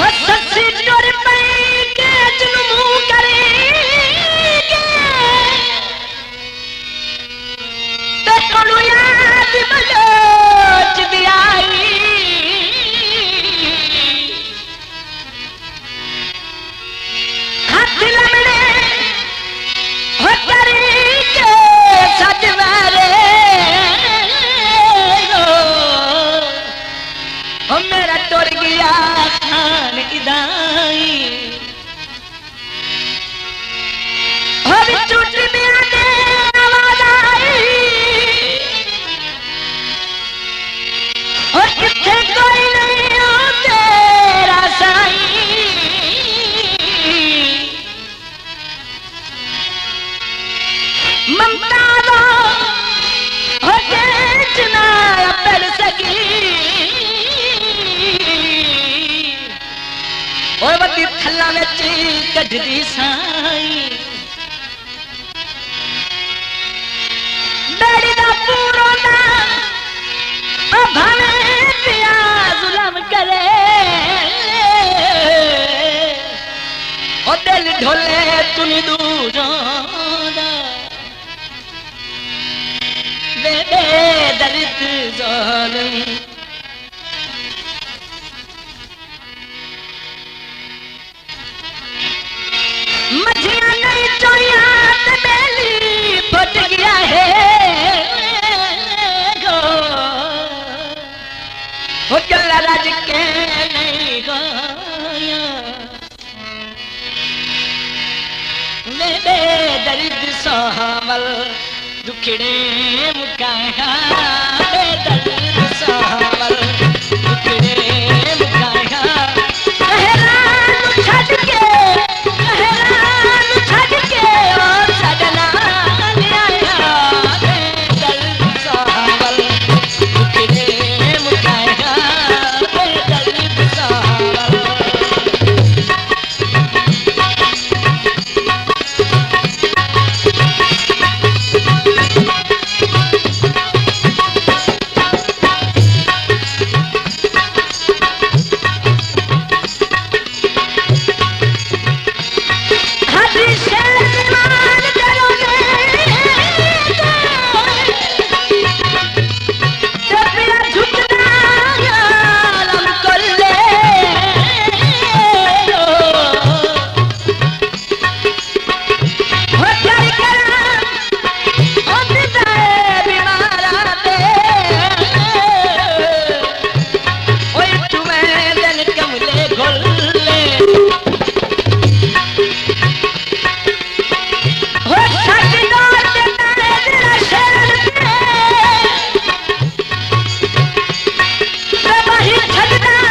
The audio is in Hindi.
ससी टुर पई के जुनू करे ते कोनु याद बलोच दियाई हाथ लमड़े हो करी के सजवारे हो मेरा टुर गया खान इदाई हो चुट में दे आवाज आई हो किथे कोई नहीं हो तेरा साई ममता हो के चुना पड़ सकी और वती थल्ला विच कढदी साई बेड़ी दा पूरो ना ओ भावे पिया जुलम करे ओ दिल ढोले तुन दूरों दा बेबे दर्द ज़ालिम मझिया नहीं चोरिया ते बेली फट गया है गो हो गला राज के नहीं गाया मेरे दर्द सावल दुखड़े मुकाया दर्द सावल दुखड़े मुकाया कहरान छड़ के छड़दा